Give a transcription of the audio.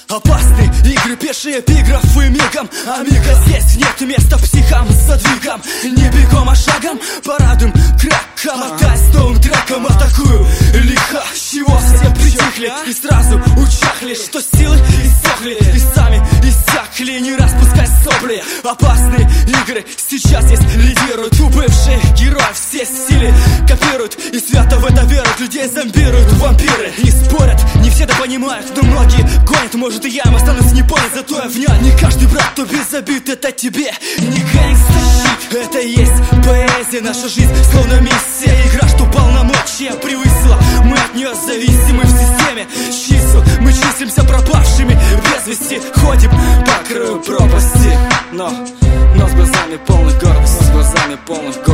Опасные игры, пешие эпиграфы мигом. Амиго, здесь нет места психам, задвигам. Не бегом, а шагом, порадуем краком. Мотаясь с новым треком, атакую лихо. С чего все притихли и сразу учахли, что силы иссохли и сами иссякли. Не распускай сопли. Опасные игры сейчас здесь лидируют. У бывших героев все силы копируют и свято в это веруют. Людей зомбируют вампиры и спорят. Не все это понимают, но многие гонят. Может, и я им останусь не понят, зато я внял. Не каждый брат, кто без обид, это тебе не гэнгстер-щит. Это и есть поэзия, наша жизнь словно миссия. Игра, что полномочия превысила. Мы от нее зависимы в системе чисел. Мы числимся пропавшими без вести. Ходим по краю пропасти, но с глазами полных гордости. С глазами полных